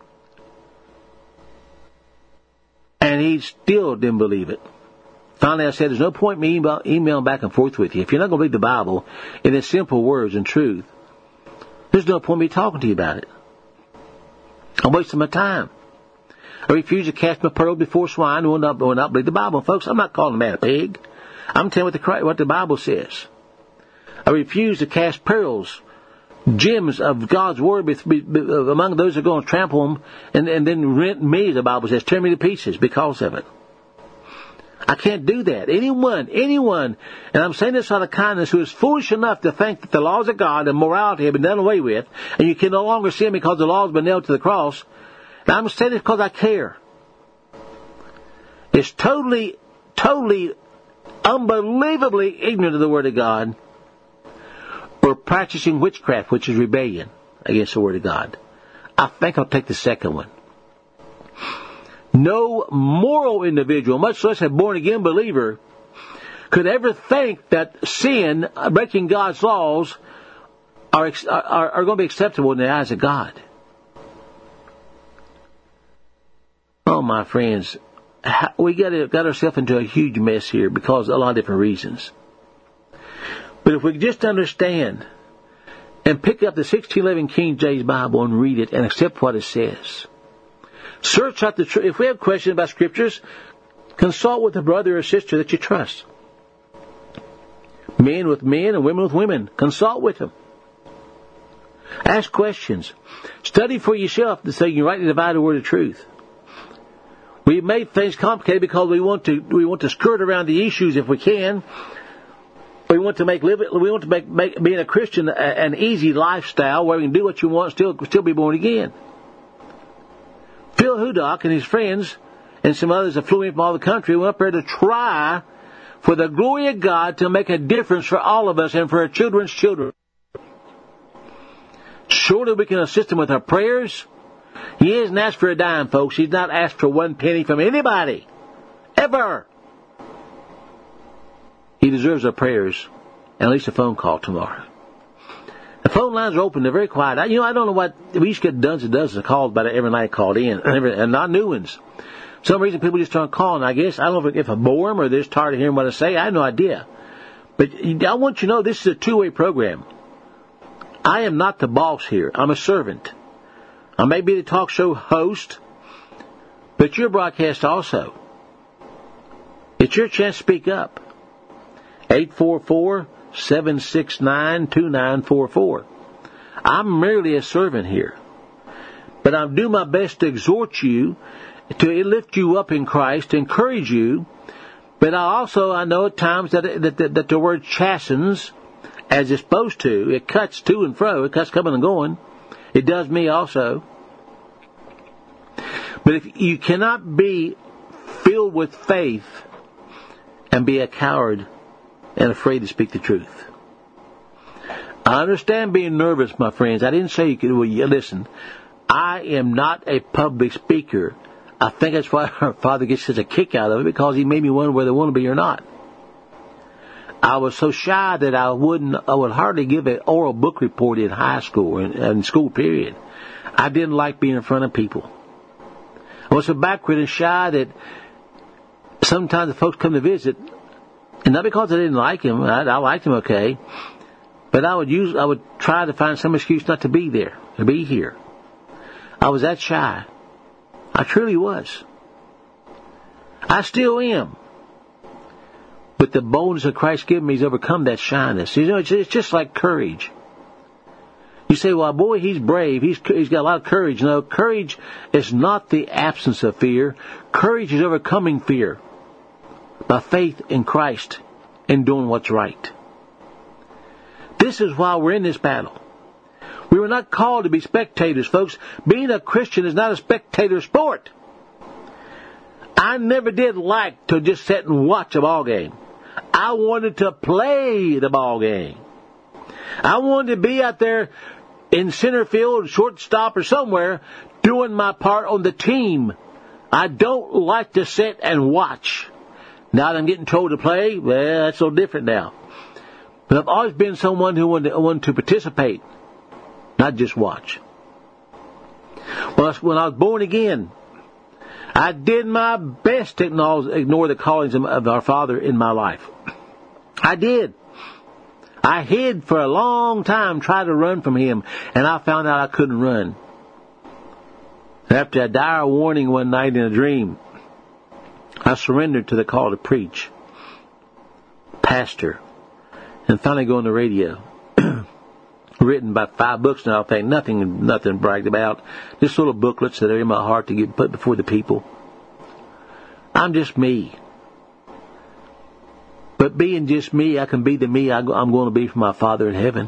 And he still didn't believe it. Finally, I said, there's no point in me emailing back and forth with you. If you're not going to believe the Bible in its simple words and truth, there's no point in me talking to you about it. I'm wasting my time. I refuse to cast my pearl before swine and will not believe the Bible. Folks, I'm not calling a man a pig. I'm telling what the Bible says. I refuse to cast pearls, gems of God's Word among those who are going to trample them and then rent me, the Bible says, tear me to pieces because of it. I can't do that. Anyone, and I'm saying this out of kindness, who is foolish enough to think that the laws of God and morality have been done away with, and you can no longer sin because the law has been nailed to the cross, and I'm saying this because I care. It's totally, unbelievably ignorant of the Word of God, or practicing witchcraft, which is rebellion against the Word of God. I think I'll take the second one. No moral individual, much less a born-again believer, could ever think that sin, breaking God's laws, are going to be acceptable in the eyes of God. Oh, my friends, we got ourselves into a huge mess here because of a lot of different reasons. But if we just understand and pick up the 1611 King James Bible and read it and accept what it says, search out the truth. If we have questions about Scriptures, consult with a brother or sister that you trust. Men with men and women with women. Consult with them. Ask questions. Study for yourself so you can rightly divide the word of truth. We've made things complicated because we want to skirt around the issues if we can. We want to make being a Christian an easy lifestyle where we can do what you want and still be born again. Phil Hudock and his friends and some others that flew in from all the country went up there to try for the glory of God to make a difference for all of us and for our children's children. Surely we can assist him with our prayers. He hasn't asked for a dime, folks. He's not asked for 1 penny from anybody. Ever. He deserves our prayers and at least a phone call tomorrow. The phone lines are open. They're very quiet. I don't know what... We used to get dozens of calls about it every night called in. And not new ones. For some reason people just aren't calling. I guess, I don't know if I bore them or they're just tired of hearing what I say. I have no idea. But I want you to know this is a two-way program. I am not the boss here. I'm a servant. I may be the talk show host, but you're broadcast also. It's your chance to speak up. 844-769-2944. I'm merely a servant here. But I'll do my best to exhort you, to lift you up in Christ, to encourage you. But I know at times that the word chastens, as it's supposed to, it cuts to and fro, it cuts coming and going. It does me also. But if you cannot be filled with faith and be a coward and afraid to speak the truth. I understand being nervous, my friends. I didn't say you could. Well, listen, I am not a public speaker. I think that's why our Father gets such a kick out of it, because he made me wonder whether I want to be or not. I was so shy that I would hardly give an oral book report in high school and school period. I didn't like being in front of people. I was so backward and shy that sometimes the folks come to visit, and not because I didn't like him, I liked him okay, but I would try to find some excuse not to be there, to be here. I was that shy. I truly was. I still am. But the boldness of Christ given me has overcome that shyness. You know, it's just like courage. You say, well, boy, he's brave. He's got a lot of courage. No, courage is not the absence of fear. Courage is overcoming fear by faith in Christ and doing what's right. This is why we're in this battle. We were not called to be spectators, folks. Being a Christian is not a spectator sport. I never did like to just sit and watch a ball game. I wanted to play the ball game. I wanted to be out there in center field, shortstop, or somewhere doing my part on the team. I don't like to sit and watch. Now that I'm getting told to play, well, that's a little different now. But I've always been someone who wanted to participate, not just watch. Well, when I was born again, I did my best to ignore the callings of our Father in my life. I did. I hid for a long time, tried to run from Him, and I found out I couldn't run. After a dire warning one night in a dream, I surrendered to the call to preach, pastor, and finally go on the radio. Written about 5 books now, I think, nothing bragged about. Just little booklets that are in my heart to get put before the people. I'm just me. But being just me, I can be the me I'm going to be for my Father in heaven.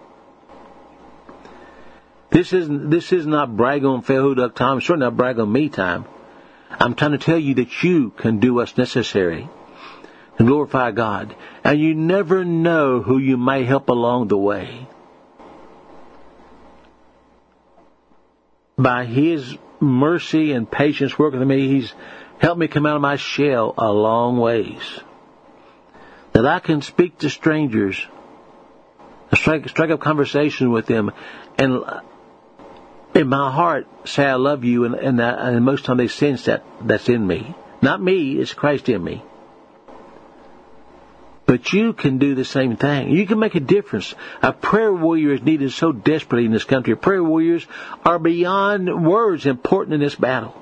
This is not brag on Fairhoe time. It's certainly not brag on me time. I'm trying to tell you that you can do what's necessary and glorify God. And you never know who you may help along the way. By His mercy and patience working with me, He's helped me come out of my shell a long ways. That I can speak to strangers, strike up conversation with them, and in my heart say I love you, and most of the time they sense that's in me. Not me, it's Christ in me. But you can do the same thing. You can make a difference. A prayer warrior is needed so desperately in this country. Prayer warriors are beyond words important in this battle.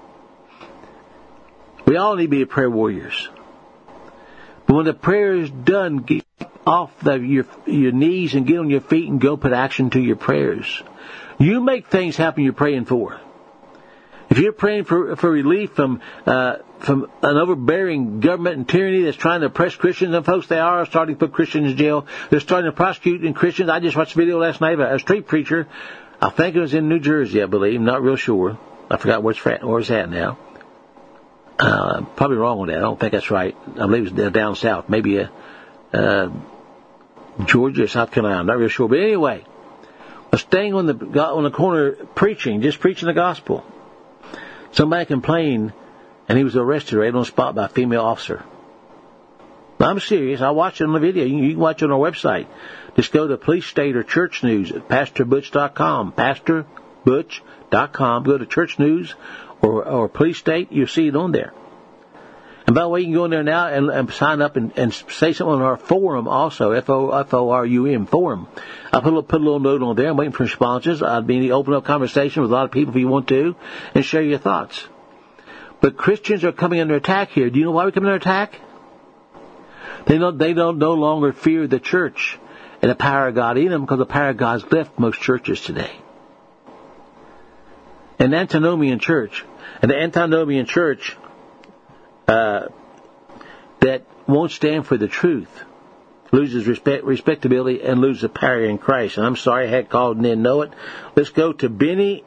We all need to be prayer warriors. But when the prayer is done, get off your knees and get on your feet and go put action to your prayers. You make things happen you're praying for. If you're praying for relief from an overbearing government and tyranny that's trying to oppress Christians, and folks, they are starting to put Christians in jail. They're starting to prosecute Christians. I just watched a video last night of a street preacher. I think it was in New Jersey, I believe. Not real sure. I forgot where it's at now. Probably wrong on that. I don't think that's right. I believe it's down south. Maybe Georgia or South Carolina. I'm not real sure. But anyway, I was staying on the corner preaching the gospel. Somebody complained, and he was arrested right on the spot by a female officer. Now, I'm serious. I watched it on the video. You can watch it on our website. Just go to Police State or Church News at PastorButch.com. PastorButch.com. Go to Church News or Police State. You'll see it on there. And by the way, you can go in there now and sign up and say something on our forum also, F-O-R-U-M, forum. I put a little note on there. I'm waiting for responses. I'd be in the open up conversation with a lot of people if you want to, and share your thoughts. But Christians are coming under attack here. Do you know why we're coming under attack? They don't no longer fear the church and the power of God in them, because the power of God's left most churches today. An antinomian church, that won't stand for the truth loses respectability and loses power in Christ. And I'm sorry I had called and didn't know it. Let's go to Benny.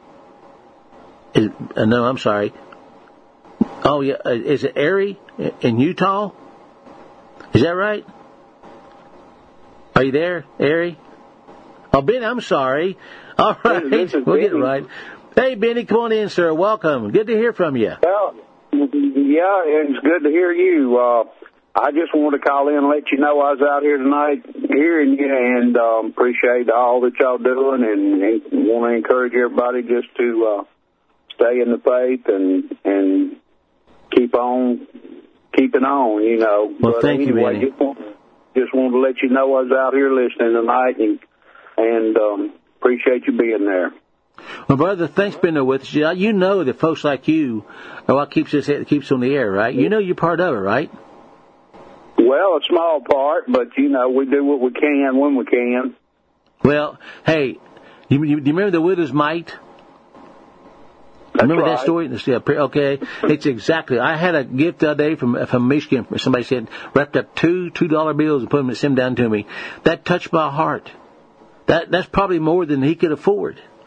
I'm sorry. Oh, yeah. Is it Ari in Utah? Is that right? Are you there, Ari? Oh, Benny, I'm sorry. All right. We'll get it right. Hey, Benny, come on in, sir. Welcome. Good to hear from you. Well, yeah, it's good to hear you. I just wanted to call in and let you know I was out here tonight hearing you, and appreciate all that y'all doing, and want to encourage everybody just to stay in the faith and keep on keeping on, you know. Well, but thank anyway, you, Benny. Just wanted to let you know I was out here listening tonight, and appreciate you being there. Well, brother, thanks for being there with us. You know that folks like you are what keeps on the air, right? You know you're part of it, right? Well, a small part, but, you know, we do what we can when we can. Well, hey, do you remember the widow's mite? Remember that story? Okay, it's exactly. I had a gift the other day from Michigan. Somebody said, wrapped up $2 bills and sent them down to me. That touched my heart. That's probably more than he could afford.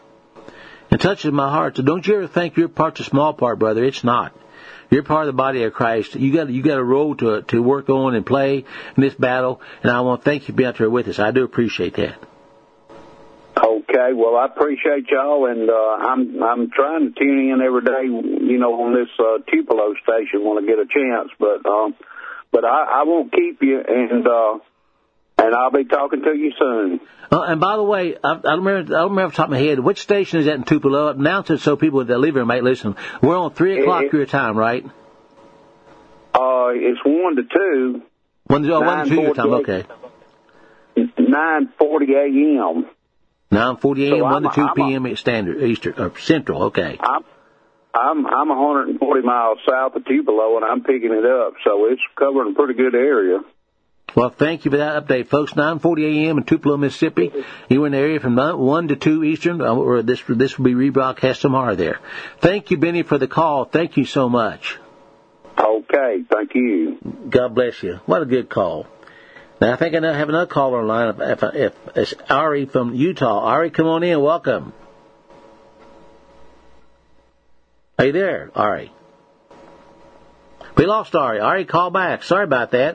It touches my heart. So don't you ever think your part's a small part, brother. It's not. You're part of the body of Christ. You got a role to work on and play in this battle, and I want to thank you for being out there with us. I do appreciate that. Okay, well, I appreciate y'all, and I'm trying to tune in every day, on this Tupelo station when I get a chance, but I won't keep you, and I'll be talking to you soon. And by the way, I don't remember off the top of my head, which station is that in Tupelo? Announce it so people that live here might listen. We're on 3 o'clock your time, right? It's 1 to 2. 1 to 2 your time, okay. 9:40 a.m. 9:40 a.m., 1 to 2 p.m. Standard, Eastern, or Central, okay. I'm 140 miles south of Tupelo, and I'm picking it up, so it's covering a pretty good area. Well, thank you for that update, folks. 9:40 a.m. in Tupelo, Mississippi. You were in the area from 1 to 2 Eastern, or this will be rebroadcast tomorrow there. Thank you, Benny, for the call. Thank you so much. Okay, thank you. God bless you. What a good call. Now, I think I have another caller online. If it's Ari from Utah. Ari, come on in. Welcome. Are you there, Ari? We lost Ari. Ari, call back. Sorry about that.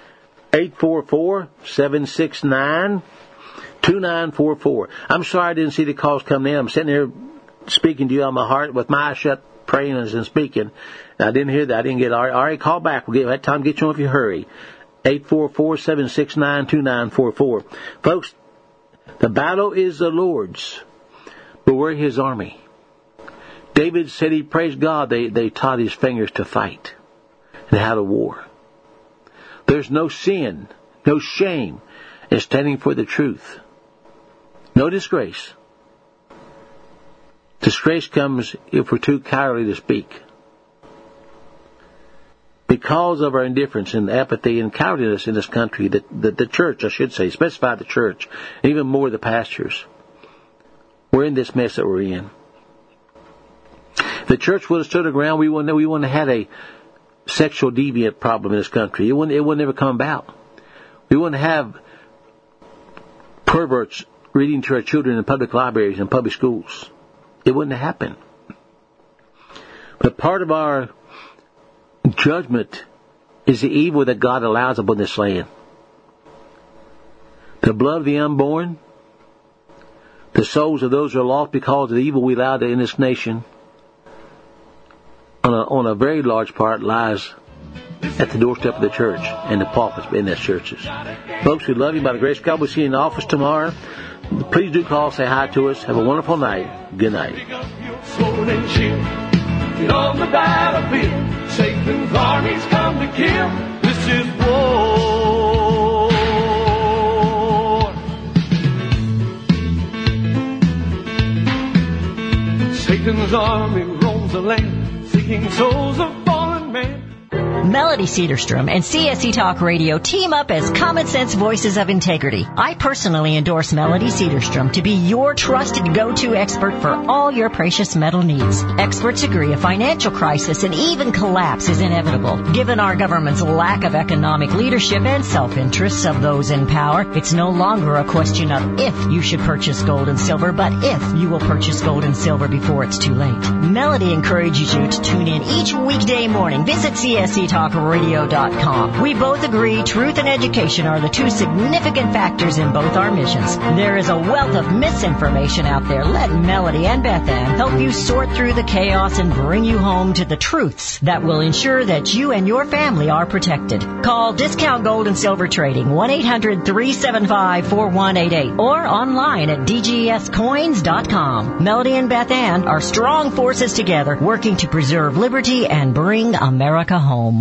844-769-2944. I'm sorry I didn't see the calls coming in. I'm sitting here speaking to you on my heart with my eyes shut, praying and speaking. I didn't hear that. I didn't get Ari. Ari, call back. We'll have time to get you on if you hurry. 844-769-2944. Folks, the battle is the Lord's, but we're His army. David said he praised God. They taught his fingers to fight and how to war. There's no sin, no shame in standing for the truth. No disgrace. Disgrace comes if we're too cowardly to speak. Because of our indifference and apathy and cowardliness in this country, the church, I should say, specify the church, and even more the pastors, we're in this mess that we're in. If the church would have stood their ground, we wouldn't have had a sexual deviant problem in this country. It would never come about. We wouldn't have perverts reading to our children in public libraries and public schools. It wouldn't have happened. But part of our judgment is the evil that God allows upon this land. The blood of the unborn, the souls of those who are lost because of the evil we allowed in this nation, on a very large part lies at the doorstep of the church and the pulpits in those churches. Folks, we love you by the grace of God. We'll see you in the office tomorrow. Please do call, say hi to us. Have a wonderful night. Good night. Get on the battlefield. Satan's armies come to kill. This is war. Satan's army roams the land, seeking souls of fallen men. Melody Cedarstrom and CSC Talk Radio team up as common sense voices of integrity. I personally endorse Melody Cedarstrom to be your trusted go-to expert for all your precious metal needs. Experts agree a financial crisis and even collapse is inevitable. Given our government's lack of economic leadership and self-interests of those in power, it's no longer a question of if you should purchase gold and silver, but if you will purchase gold and silver before it's too late. Melody encourages you to tune in each weekday morning. Visit CSCTalkRadio.com. We both agree truth and education are the two significant factors in both our missions. There is a wealth of misinformation out there. Let Melody and Beth Ann help you sort through the chaos and bring you home to the truths that will ensure that you and your family are protected. Call Discount Gold and Silver Trading 1-800-375-4188 or online at DGScoins.com. Melody and Beth Ann are strong forces together working to preserve liberty and bring America home.